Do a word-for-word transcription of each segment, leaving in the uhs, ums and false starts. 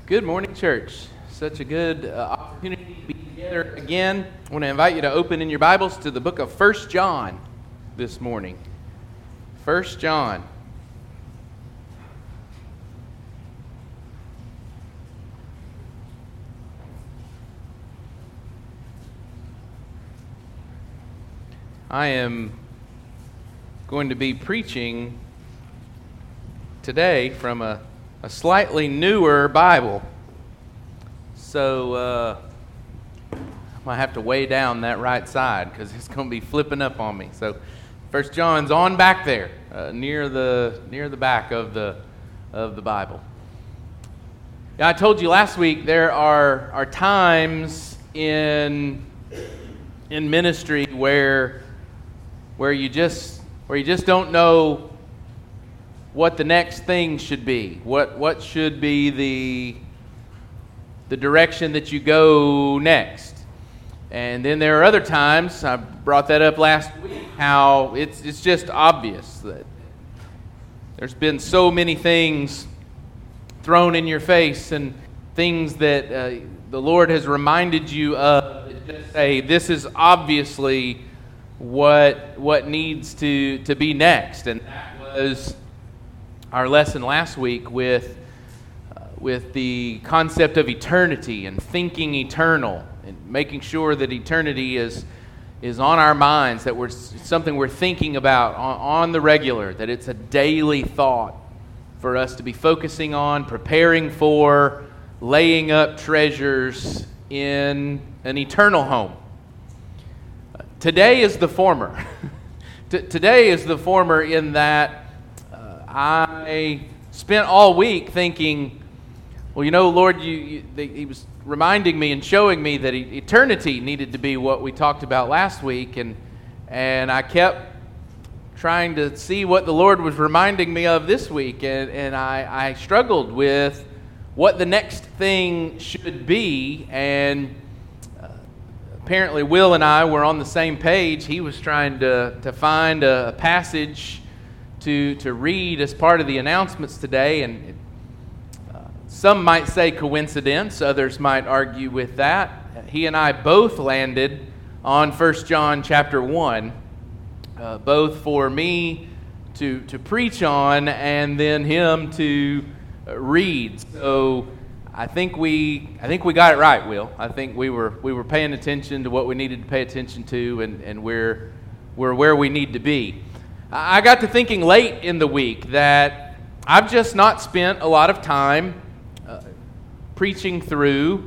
Good morning, church. Such a good uh, opportunity to be together again. I want to invite you to open in your Bibles to the book of First John this morning. First John. I am going to be preaching today from a, a slightly newer Bible. So uh, I might have to weigh down that right side because it's going to be flipping up on me. So First John's on back there, uh, near the near the back of the of the Bible. Yeah, I told you last week there are are times in in ministry where where you just where you just don't know what the next thing should be. What what should be the the direction that you go next. And then there are other times, I brought that up last week, how it's it's just obvious that there's been so many things thrown in your face and things that uh, the Lord has reminded you of that just say this is obviously what what needs to, to be next. And that was our lesson last week with with the concept of eternity and thinking eternal and making sure that eternity is is on our minds, that we're something we're thinking about on, on the regular, that it's a daily thought for us to be focusing on, preparing for, laying up treasures in an eternal home. Today is the former. T- today is the former in that uh, I spent all week thinking, well, you know, Lord, you, you, they, He was reminding me and showing me that eternity needed to be what we talked about last week, and and I kept trying to see what the Lord was reminding me of this week, and, and I, I struggled with what the next thing should be, and uh, apparently Will and I were on the same page. He was trying to, to find a, a passage to, to read as part of the announcements today, and it, some might say coincidence, others might argue with that. He and I both landed on First John chapter one, uh, both for me to to preach on and then him to uh, read. So I think we I think we got it right, Will. I think we were we were paying attention to what we needed to pay attention to, and, and we're we're where we need to be. I got to thinking late in the week that I've just not spent a lot of time preaching through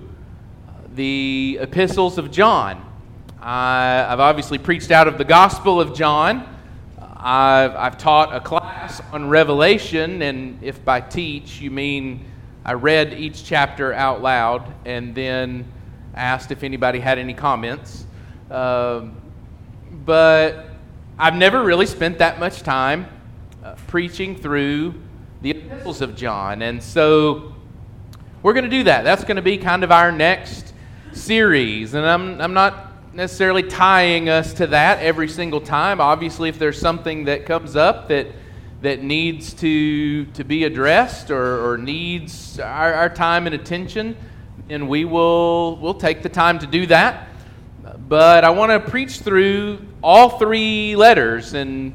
the epistles of John. I, I've obviously preached out of the Gospel of John. I've, I've taught a class on Revelation, and if by teach you mean I read each chapter out loud and then asked if anybody had any comments. Um, but I've never really spent that much time uh, preaching through the epistles of John, and so we're going to do that. That's going to be kind of our next series. And I'm I'm not necessarily tying us to that every single time. Obviously, if there's something that comes up that that needs to to be addressed or, or needs our, our time and attention, then we will we'll take the time to do that. But I want to preach through all three letters, and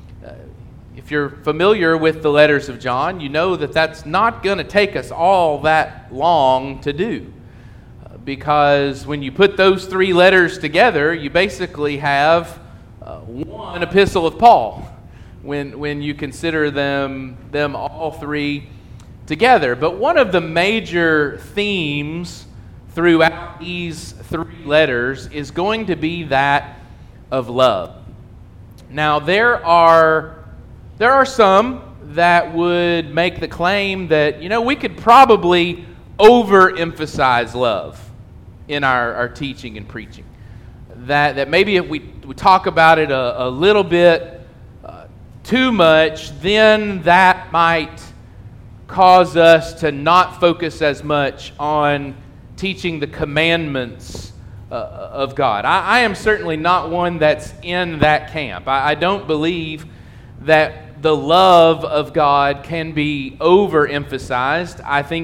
if you're familiar with the letters of John, you know that that's not going to take us all that long to do. Uh, because when you put those three letters together, you basically have uh, one epistle of Paul when when you consider them, them all three together. But one of the major themes throughout these three letters is going to be that of love. Now, there are... There are some that would make the claim that, you know, we could probably overemphasize love in our, our teaching and preaching. That that maybe if we, we talk about it a, a little bit uh, too much, then that might cause us to not focus as much on teaching the commandments uh, of God. I, I am certainly not one that's in that camp. I, I don't believe that the love of God can be overemphasized. I think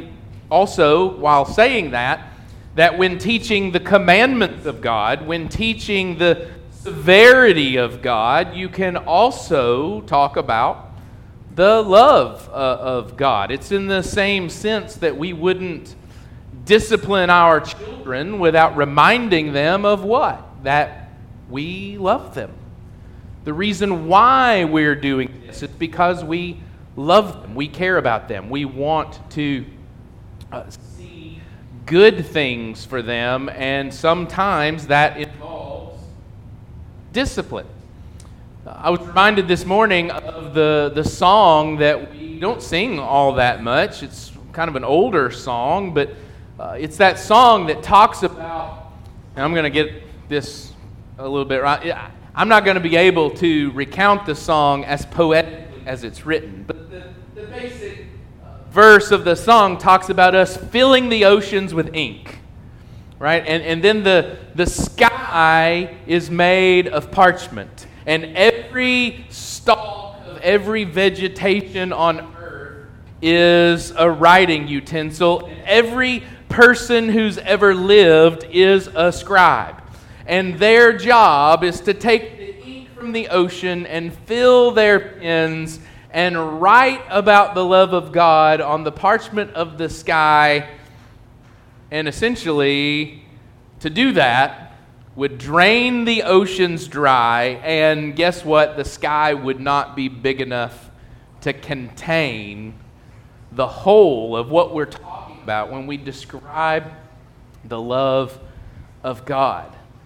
also, while saying that, that when teaching the commandments of God, when teaching the severity of God, you can also talk about the love uh, of God. It's in the same sense that we wouldn't discipline our children without reminding them of what? That we love them. The reason why we're doing this is because we love them. We care about them. We want to uh, see good things for them, and sometimes that involves discipline. I was reminded this morning of the, the song that we don't sing all that much. It's kind of an older song, but uh, it's that song that talks about, and I'm going to get this a little bit right. I'm not going to be able to recount the song as poetically as it's written, but the, the basic verse of the song talks about us filling the oceans with ink. Right? And, and then the, the sky is made of parchment. And every stalk of every vegetation on earth is a writing utensil. And every person who's ever lived is a scribe. And their job is to take the ink from the ocean and fill their pens and write about the love of God on the parchment of the sky. And essentially, to do that would drain the oceans dry, and guess what? The sky would not be big enough to contain the whole of what we're talking about when we describe the love of God.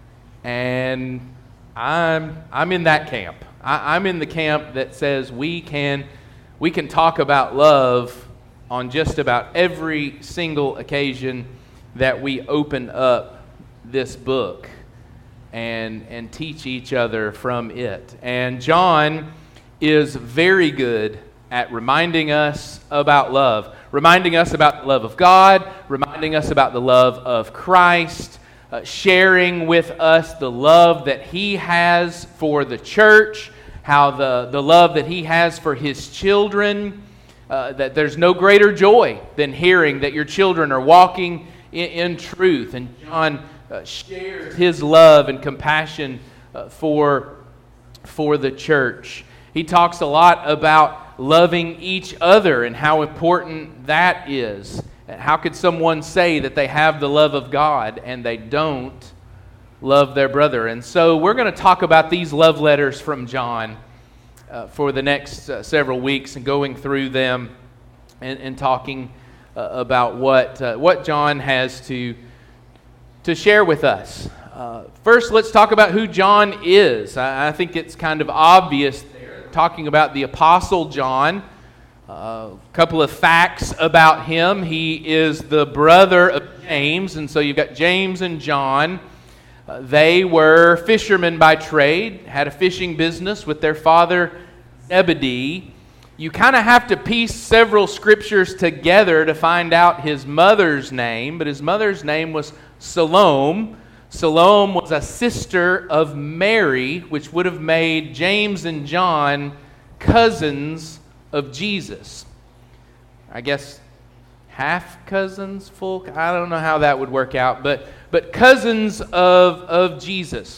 And I'm I'm in that camp. I, I'm in the camp that says we can we can talk about love on just about every single occasion that we open up this book and and teach each other from it. And John is very good at reminding us about love, reminding us about the love of God, reminding us about the love of Christ, uh, sharing with us the love that He has for the church, how the, the love that He has for His children, uh, that there's no greater joy than hearing that your children are walking in, in truth. And John Uh, shares his love and compassion uh, for, for the church. He talks a lot about loving each other and how important that is. And how could someone say that they have the love of God and they don't love their brother? And so we're going to talk about these love letters from John uh, for the next uh, several weeks and going through them and, and talking uh, about what uh, what John has to to share with us. Uh, first, let's talk about who John is. I, I think it's kind of obvious there, talking about the Apostle John. A uh, couple of facts about him. He is the brother of James, and so you've got James and John. Uh, they were fishermen by trade, had a fishing business with their father Zebedee. You kind of have to piece several scriptures together to find out his mother's name, but his mother's name was Salome. Salome was a sister of Mary, which would have made James and John cousins of Jesus. I guess half cousins, full, I don't know how that would work out, but, but cousins of, of Jesus.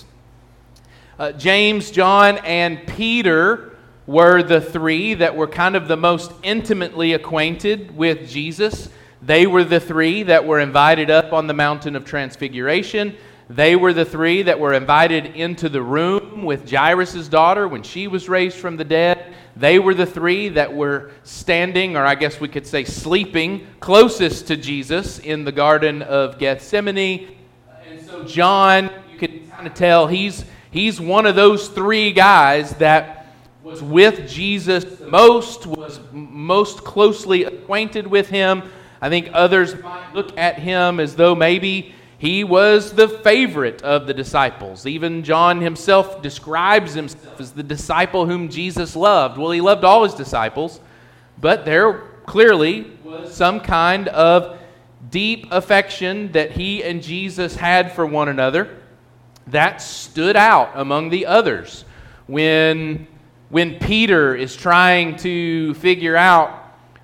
Uh, James, John, and Peter were the three that were kind of the most intimately acquainted with Jesus. They were the three that were invited up on the mountain of Transfiguration. They were the three that were invited into the room with Jairus' daughter when she was raised from the dead. They were the three that were standing, or I guess we could say sleeping, closest to Jesus in the Garden of Gethsemane. And so John, you can kind of tell, he's, he's one of those three guys that was with Jesus the most, was most closely acquainted with Him. I think others might look at him as though maybe he was the favorite of the disciples. Even John himself describes himself as the disciple whom Jesus loved. Well, he loved all his disciples, but there clearly was some kind of deep affection that he and Jesus had for one another that stood out among the others. When, when Peter is trying to figure out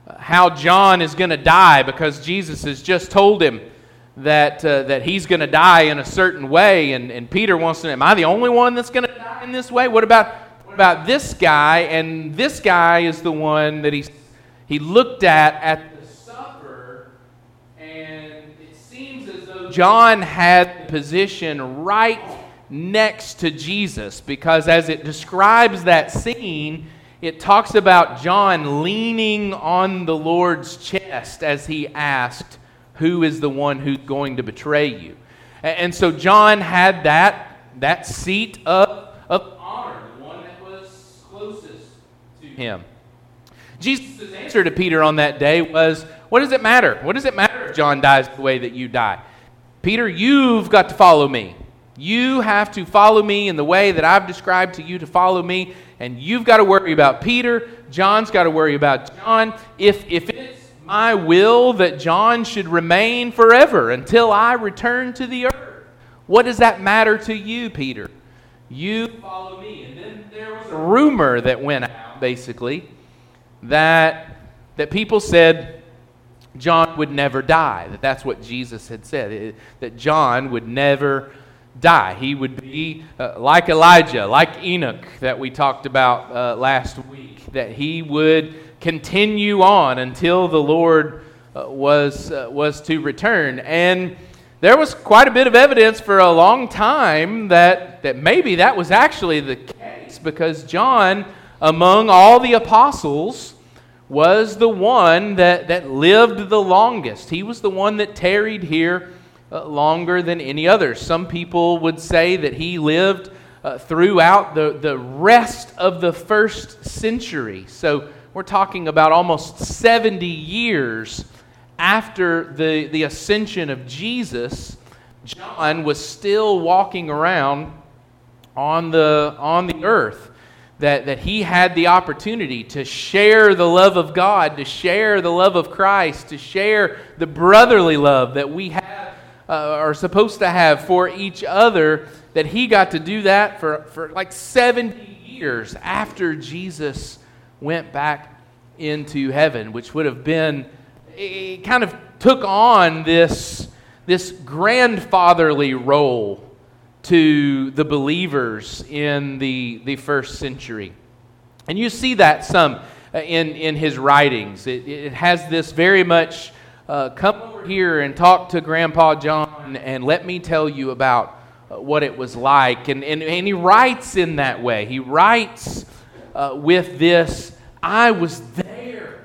how John is going to die because Jesus has just told him that uh, that he's going to die in a certain way, and, and Peter wants to know, am I the only one that's going to die in this way? What about what about this guy? And this guy is the one that he he looked at at the supper, and it seems as though John had the position right next to Jesus, because as it describes that scene, it talks about John leaning on the Lord's chest as he asked, who is the one who's going to betray you? And so John had that, that seat of, of honor, the one that was closest to him. Jesus' answer to Peter on that day was, what does it matter? What does it matter if John dies the way that you die? Peter, you've got to follow me. You have to follow me in the way that I've described to you to follow me, and you've got to worry about Peter. John's got to worry about John. If, if it's my will that John should remain forever until I return to the earth, what does that matter to you, Peter? You follow me. And then there was a rumor that went out, basically, that, that people said John would never die, that that's what Jesus had said, it, that John would never die. He would be uh, like Elijah, like Enoch that we talked about uh, last week, that he would continue on until the Lord uh, was uh, was to return. And there was quite a bit of evidence for a long time that, that maybe that was actually the case, because John, among all the apostles, was the one that, that lived the longest. He was the one that tarried here Uh, longer than any other. Some people would say that he lived uh, throughout the, the rest of the first century. So we're talking about almost seventy years after the, the ascension of Jesus. John was still walking around on the, on the earth. That, that he had the opportunity to share the love of God, to share the love of Christ, to share the brotherly love that we have Uh, are supposed to have for each other, that he got to do that for, for like seventy years after Jesus went back into heaven, which would have been, it kind of took on this, this grandfatherly role to the believers in the, the first century. And you see that some in, in his writings. It, it has this very much Uh, come over here and talk to Grandpa John and let me tell you about uh, what it was like. And, and, and he writes in that way. He writes uh, with this, I was there.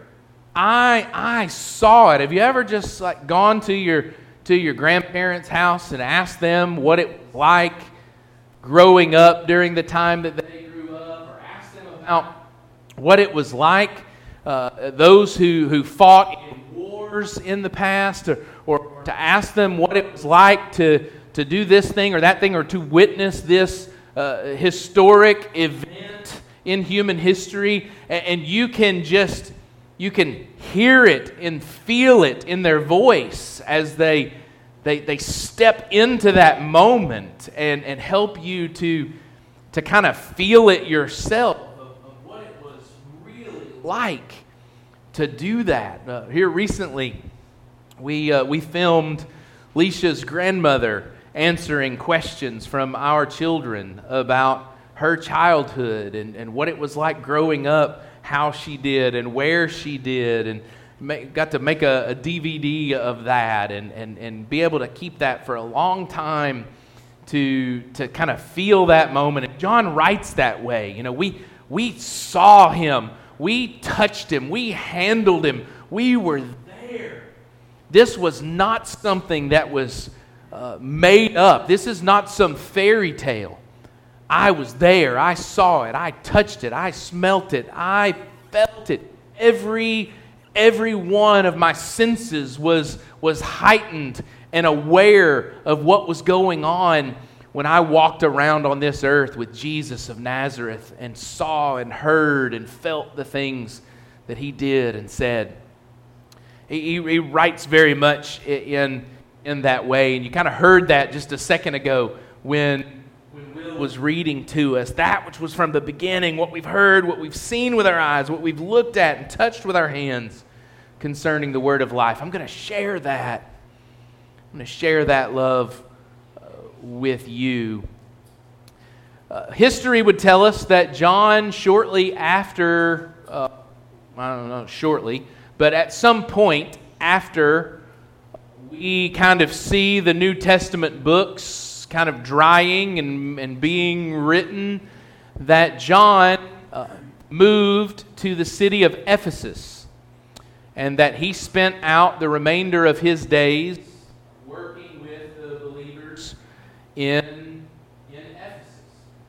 I I saw it. Have you ever just like gone to your to your grandparents' house and asked them what it was like growing up during the time that they grew up, or asked them about what it was like, uh, those who, who fought in in the past, or, or to ask them what it was like to, to do this thing or that thing, or to witness this uh, historic event in human history, and, and you can just, you can hear it and feel it in their voice as they they, they step into that moment and, and help you to, to kind of feel it yourself of, of what it was really like to do that. Uh, here recently, we uh, we filmed Leisha's grandmother answering questions from our children about her childhood and, and what it was like growing up, how she did and where she did, and make, got to make a, a D V D of that and, and, and be able to keep that for a long time to to kind of feel that moment. And John writes that way. You know, we we saw him. We touched him. We handled him. We were there. This was not something that was uh, made up. This is not some fairy tale. I was there. I saw it. I touched it. I smelt it. I felt it. Every, every one of my senses was, was heightened and aware of what was going on when I walked around on this earth with Jesus of Nazareth and saw and heard and felt the things that he did and said. He, he writes very much in, in that way, and you kind of heard that just a second ago when, when Will was reading to us, that which was from the beginning, what we've heard, what we've seen with our eyes, what we've looked at and touched with our hands. concerning the word of life. I'm going to share that. I'm going to share that love uh, with you. Uh, history would tell us that John, shortly after, uh, I don't know, shortly, but at some point after we kind of see the New Testament books kind of drying and, and being written, that John uh, moved to the city of Ephesus, and that he spent out the remainder of his days working with the believers in, in Ephesus.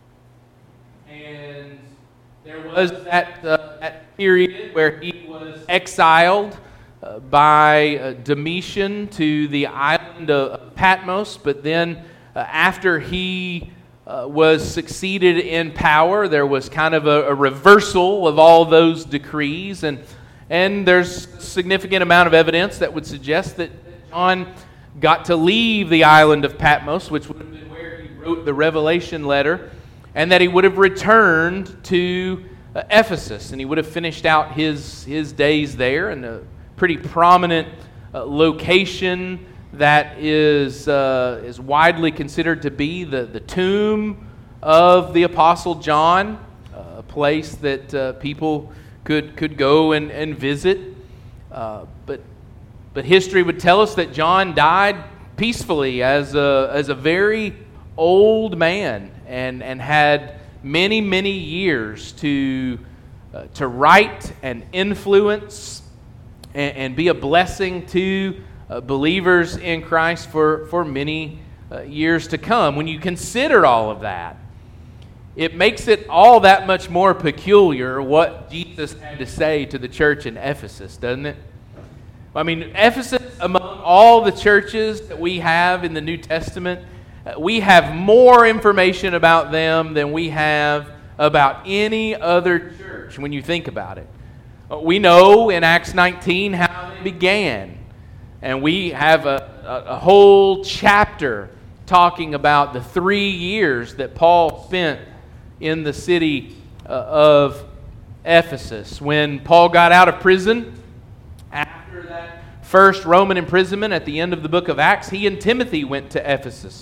And there was that, uh, that period where he was exiled uh, by uh, Domitian to the island of Patmos, but then uh, after he uh, was succeeded in power, there was kind of a, a reversal of all those decrees, and And there's a significant amount of evidence that would suggest that John got to leave the island of Patmos, which would have been where he wrote the Revelation letter, and that he would have returned to uh, Ephesus, and he would have finished out his, his days there in a pretty prominent uh, location that is, uh, is widely considered to be the, the tomb of the Apostle John, uh, a place that uh, people could could go and, and visit. Uh, but but history would tell us that John died peacefully as a, as a very old man, and, and had many, many years to, uh, to write and influence and, and be a blessing to uh, believers in Christ for, for many uh, years to come. When you consider all of that, it makes it all that much more peculiar what Jesus had to say to the church in Ephesus, doesn't it? I mean, Ephesus, among all the churches that we have in the New Testament, we have more information about them than we have about any other church when you think about it. We know in Acts nineteen how they began, and we have a, a, a whole chapter talking about the three years that Paul spent in the city uh, of Ephesus. When Paul got out of prison, after that first Roman imprisonment at the end of the book of Acts, he and Timothy went to Ephesus.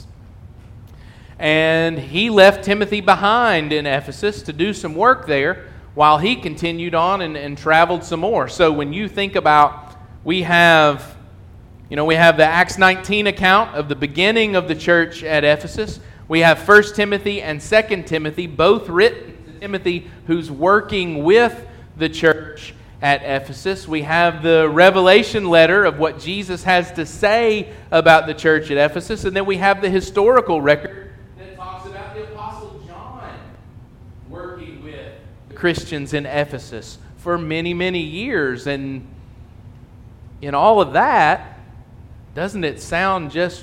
And he left Timothy behind in Ephesus to do some work there while he continued on and, and traveled some more. So when you think about, we have, you know, we have the Acts nineteen account of the beginning of the church at Ephesus. We have First Timothy and Second Timothy, both written to Timothy, who's working with the church at Ephesus. We have the Revelation letter of what Jesus has to say about the church at Ephesus. And then we have the historical record that talks about the Apostle John working with the Christians in Ephesus for many, many years. And in all of that, doesn't it sound just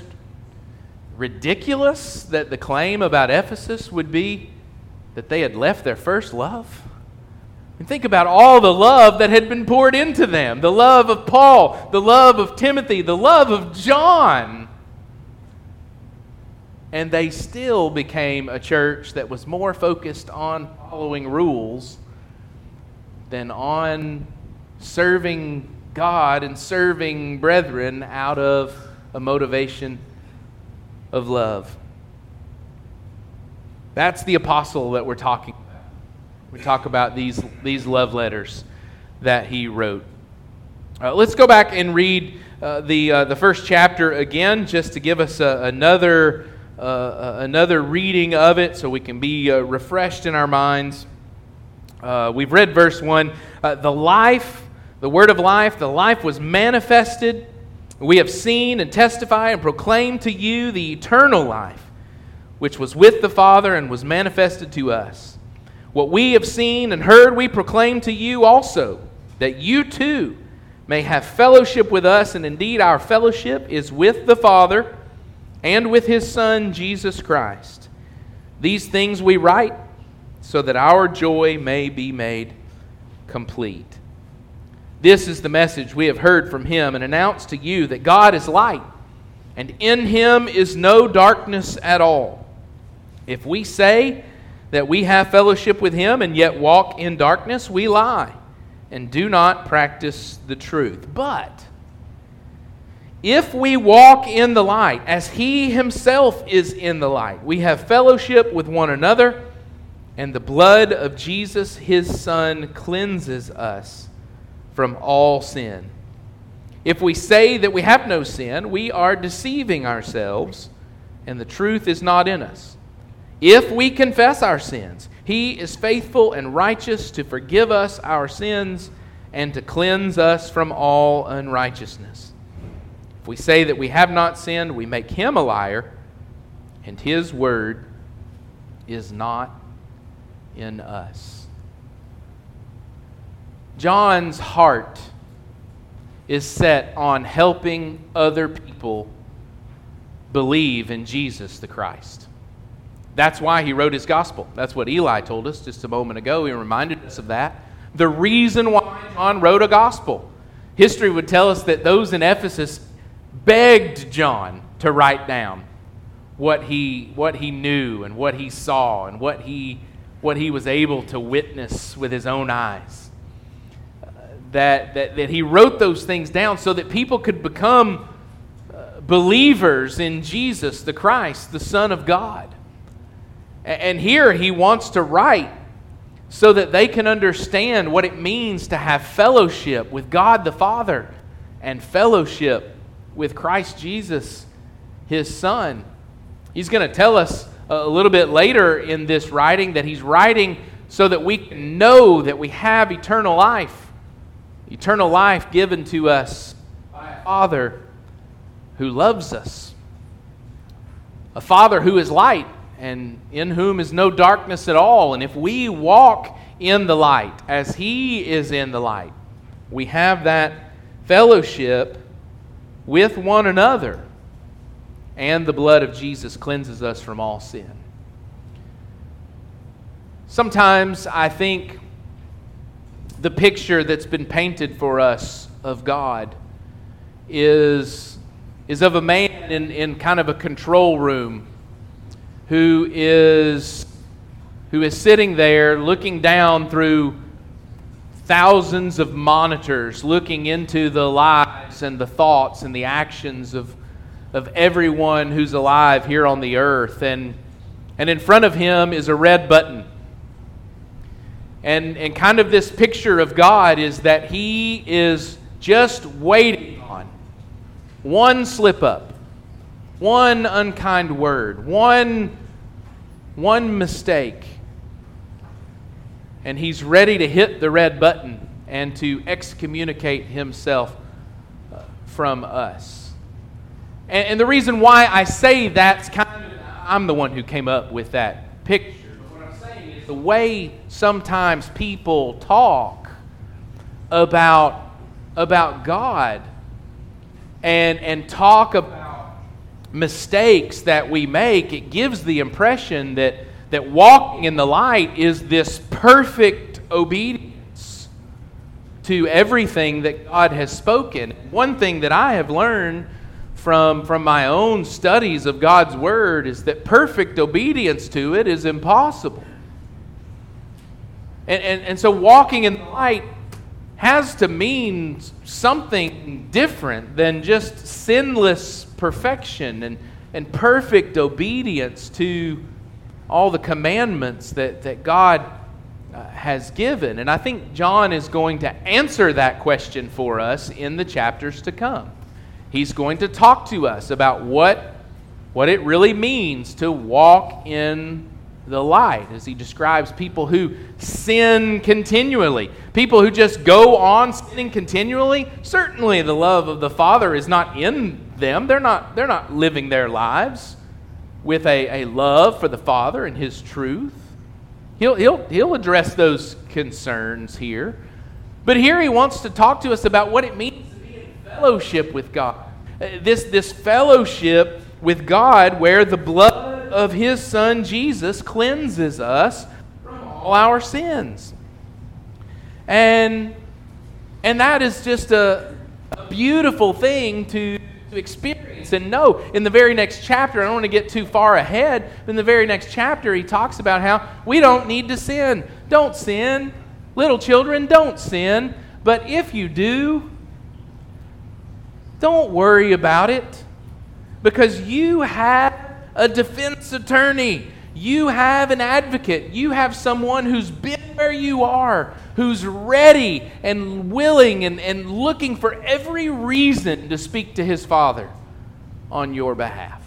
ridiculous that the claim about Ephesus would be that they had left their first love? And think about all the love that had been poured into them. The love of Paul, the love of Timothy, the love of John. And they still became a church that was more focused on following rules than on serving God and serving brethren out of a motivation of love. That's the apostle that we're talking about. We talk about these, these love letters that he wrote. Uh, let's go back and read uh, the uh, the first chapter again, just to give us a, another uh, another reading of it, so we can be uh, refreshed in our minds. Uh, we've read verse one. Uh, the life, the word of life, the life was manifested. We have seen and testify and proclaim to you the eternal life, which was with the Father and was manifested to us. What we have seen and heard we proclaim to you also, that you too may have fellowship with us, and indeed our fellowship is with the Father and with His Son, Jesus Christ. These things we write so that our joy may be made complete. This is the message we have heard from Him and announced to you, that God is light, and in Him is no darkness at all. If we say that we have fellowship with Him and yet walk in darkness, we lie and do not practice the truth. But if we walk in the light, as He Himself is in the light, we have fellowship with one another, and the blood of Jesus, His Son, cleanses us from all sin. If we say that we have no sin, we are deceiving ourselves, and the truth is not in us. If we confess our sins, He is faithful and righteous to forgive us our sins and to cleanse us from all unrighteousness. If we say that we have not sinned, we make Him a liar, and His word is not in us. John's heart is set on helping other people believe in Jesus the Christ. That's why he wrote his gospel. That's what Eli told us just a moment ago. He reminded us of that. The reason why John wrote a gospel. History would tell us that those in Ephesus begged John to write down what he what he knew and what he saw and what he what he was able to witness with his own eyes. That, that, that he wrote those things down so that people could become uh, believers in Jesus the Christ, the Son of God. And, and here he wants to write so that they can understand what it means to have fellowship with God the Father and fellowship with Christ Jesus, His Son. He's going to tell us a little bit later in this writing that he's writing so that we can know that we have eternal life. Eternal life given to us by a Father who loves us. A Father who is light and in whom is no darkness at all. And if we walk in the light as He is in the light, we have that fellowship with one another. And the blood of Jesus cleanses us from all sin. Sometimes I think the picture that's been painted for us of God is, is of a man in, in kind of a control room who is, who is sitting there looking down through thousands of monitors, looking into the lives and the thoughts and the actions of, of everyone who's alive here on the earth. And, and in front of him is a red button. And, and kind of this picture of God is that He is just waiting on one slip up, one unkind word, one, one mistake. And He's ready to hit the red button and to excommunicate Himself from us. And, and the reason why I say that's kind of, I'm the one who came up with that picture. The way sometimes people talk about, about God and, and talk about mistakes that we make, it gives the impression that, that walking in the light is this perfect obedience to everything that God has spoken. One thing that I have learned from, from my own studies of God's Word is that perfect obedience to it is impossible. And, and, and so walking in the light has to mean something different than just sinless perfection and, and perfect obedience to all the commandments that, that God uh, has given. And I think John is going to answer that question for us in the chapters to come. He's going to talk to us about what, what it really means to walk in the light, as he describes people who sin continually, people who just go on sinning continually. Certainly the love of the Father is not in them. They're not, they're not living their lives with a, a love for the Father and His truth. He'll, he'll, he'll address those concerns here. But here he wants to talk to us about what it means to be in fellowship with God. This, this fellowship with God where the blood of His Son Jesus cleanses us from all our sins. And, and that is just a, a beautiful thing to, to experience and know. In the very next chapter, I don't want to get too far ahead, but in the very next chapter he talks about how we don't need to sin. Don't sin. Little children, don't sin. But if you do, don't worry about it, because you have a defense attorney. You have an advocate. You have someone who's been where you are, who's ready and willing and, and looking for every reason to speak to his Father on your behalf.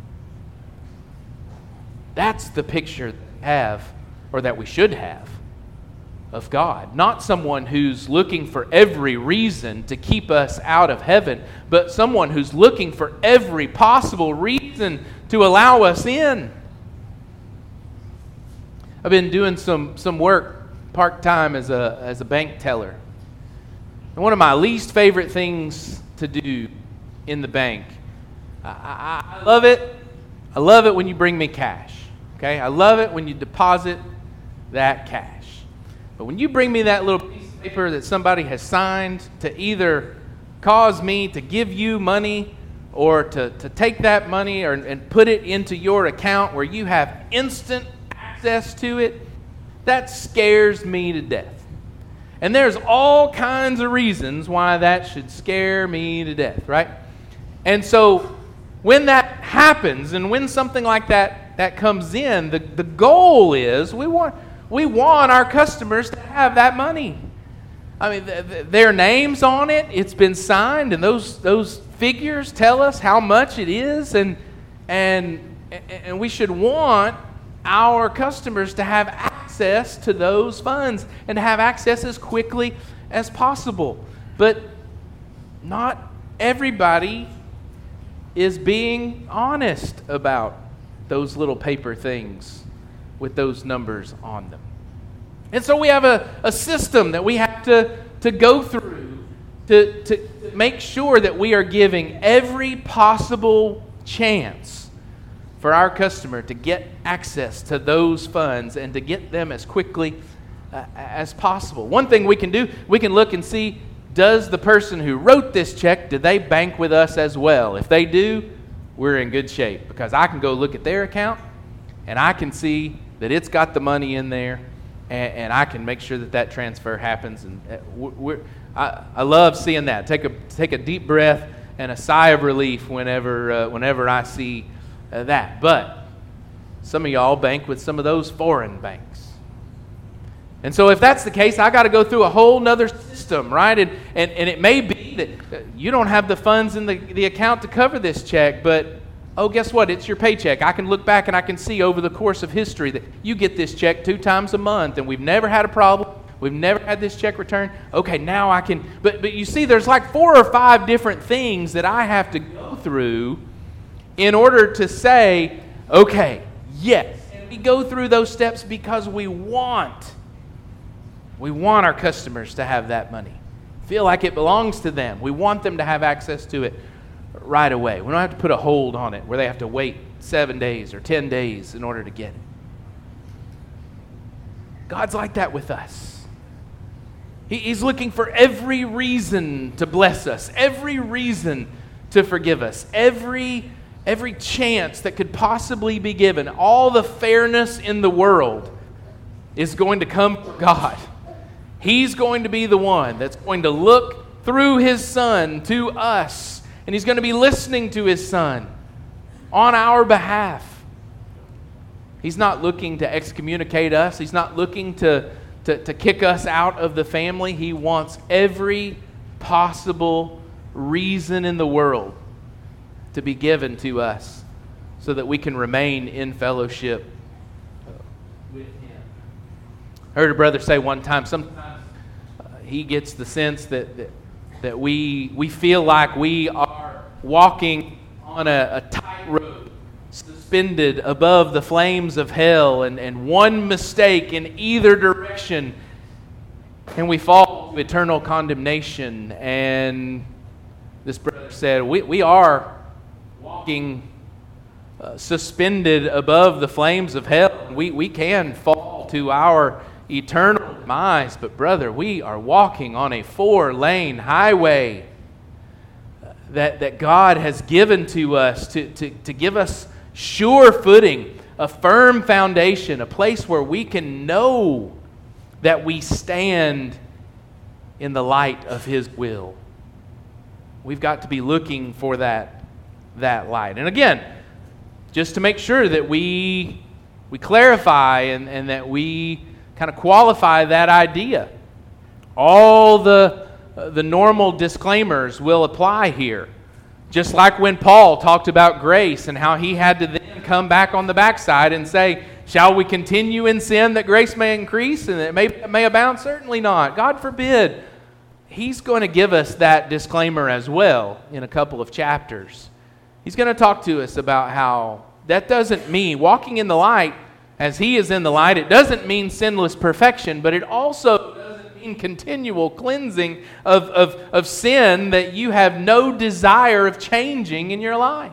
That's the picture that we have, or that we should have, of God. Not someone who's looking for every reason to keep us out of heaven, but someone who's looking for every possible reason to allow us in. I've been doing some, some work part-time as a, as a bank teller. And one of my least favorite things to do in the bank, I, I, I love it. I love it when you bring me cash. Okay? I love it when you deposit that cash. But when you bring me that little piece of paper that somebody has signed to either cause me to give you money or to, to take that money or, and put it into your account where you have instant access to it, that scares me to death. And there's all kinds of reasons why that should scare me to death, right? And so when that happens and when something like that, that comes in, the, the goal is we want we want our customers to have that money. I mean, th- th- their name's on it, it's been signed, and those those figures tell us how much it is, and and and we should want our customers to have access to those funds and to have access as quickly as possible. But not everybody is being honest about those little paper things with those numbers on them. And so we have a, a system that we have to, to go through to, to make sure that we are giving every possible chance for our customer to get access to those funds and to get them as quickly uh, as possible. One thing we can do, we can look and see, does the person who wrote this check, did they bank with us as well? If they do, we're in good shape, because I can go look at their account and I can see that it's got the money in there, and, and I can make sure that that transfer happens. And we're, I, I love seeing that. Take a take a deep breath and a sigh of relief whenever uh, whenever I see uh, that. But some of y'all bank with some of those foreign banks, and so if that's the case, I got to go through a whole nother system, right? And and and it may be that you don't have the funds in the the account to cover this check, but oh, guess what? It's your paycheck. I can look back and I can see over the course of history that you get this check two times a month, and we've never had a problem. We've never had this check returned. Okay, now I can. But but you see, there's like four or five different things that I have to go through in order to say, okay, yes. And we go through those steps because we want, we want our customers to have that money. Feel like it belongs to them. We want them to have access to it right away. We don't have to put a hold on it where they have to wait seven days or ten days in order to get it. God's like that with us. He, he's looking for every reason to bless us, every reason to forgive us, every, every chance that could possibly be given. All the fairness in the world is going to come from God. He's going to be the one that's going to look through His Son to us, and He's going to be listening to His Son on our behalf. He's not looking to excommunicate us. He's not looking to, to, to kick us out of the family. He wants every possible reason in the world to be given to us so that we can remain in fellowship with Him. I heard a brother say one time, sometimes uh, he gets the sense that, that that we we feel like we are walking on a, a tightrope, suspended above the flames of hell, and, and one mistake in either direction, and we fall to eternal condemnation. And this brother said, we, we are walking uh, suspended above the flames of hell. We, we can fall to our eternal demise, but brother, we are walking on a four-lane highway that, that God has given to us to, to, to give us sure footing, a firm foundation, a place where we can know that we stand in the light of His will. We've got to be looking for that, that light. And again, just to make sure that we, we clarify and, and that we kind of qualify that idea. All the, uh, the normal disclaimers will apply here. Just like when Paul talked about grace and how he had to then come back on the backside and say, shall we continue in sin that grace may increase and that it may, may abound? Certainly not. God forbid. He's going to give us that disclaimer as well in a couple of chapters. He's going to talk to us about how that doesn't mean walking in the light as He is in the light. It doesn't mean sinless perfection, but it also doesn't mean continual cleansing of, of, of sin that you have no desire of changing in your life.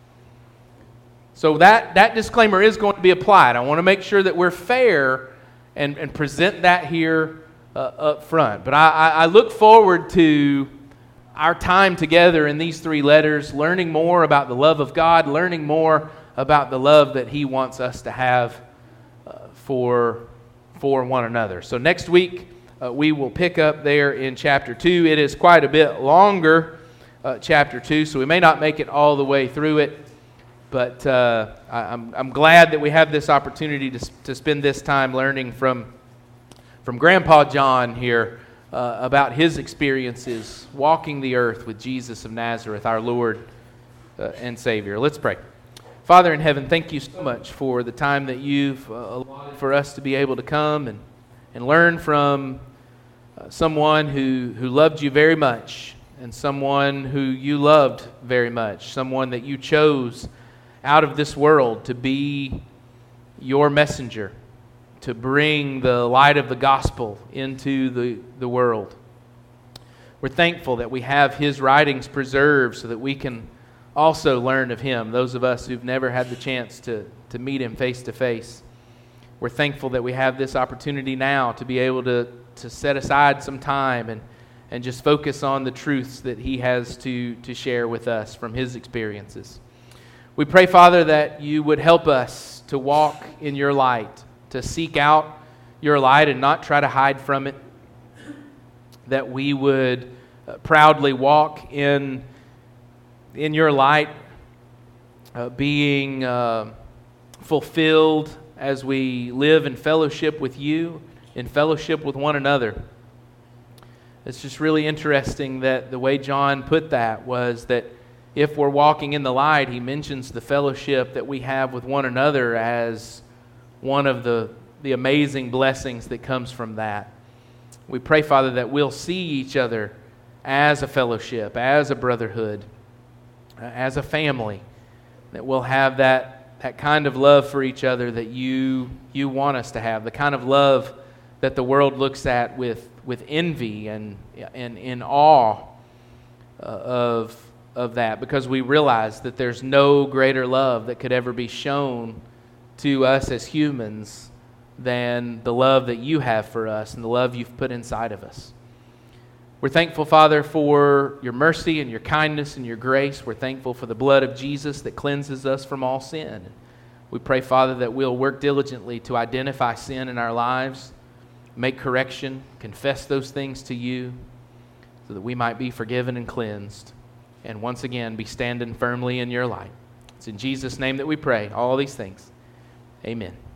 So that, that disclaimer is going to be applied. I want to make sure that we're fair and, and present that here uh, up front. But I, I, I look forward to our time together in these three letters, learning more about the love of God, learning more about the love that He wants us to have uh, for, for one another. So next week, uh, we will pick up there in chapter two. It is quite a bit longer, uh, chapter two, so we may not make it all the way through it. But uh, I, I'm, I'm glad that we have this opportunity to, to spend this time learning from, from Grandpa John here uh, about his experiences walking the earth with Jesus of Nazareth, our Lord uh, and Savior. Let's pray. Father in heaven, thank you so much for the time that you've uh, allotted for us to be able to come and, and learn from uh, someone who, who loved you very much and someone who you loved very much, someone that you chose out of this world to be your messenger, to bring the light of the gospel into the, the world. We're thankful that we have His writings preserved so that we can also learn of Him, those of us who've never had the chance to, to meet Him face to face. We're thankful that we have this opportunity now to be able to, to set aside some time and, and just focus on the truths that He has to, to share with us from His experiences. We pray, Father, that you would help us to walk in your light, to seek out your light and not try to hide from it, that we would uh, proudly walk in, in your light, uh, being uh, fulfilled as we live in fellowship with you, in fellowship with one another. It's just really interesting that the way John put that was that if we're walking in the light, he mentions the fellowship that we have with one another as one of the, the amazing blessings that comes from that. We pray, Father, that we'll see each other as a fellowship, as a brotherhood, as a family, that we'll have that, that kind of love for each other that you, you want us to have, the kind of love that the world looks at with, with envy and, and in awe uh, of of that, because we realize that there's no greater love that could ever be shown to us as humans than the love that you have for us and the love you've put inside of us. We're thankful, Father, for your mercy and your kindness and your grace. We're thankful for the blood of Jesus that cleanses us from all sin. We pray, Father, that we'll work diligently to identify sin in our lives, make correction, confess those things to you so that we might be forgiven and cleansed. And once again, be standing firmly in your light. It's in Jesus' name that we pray all these things. Amen.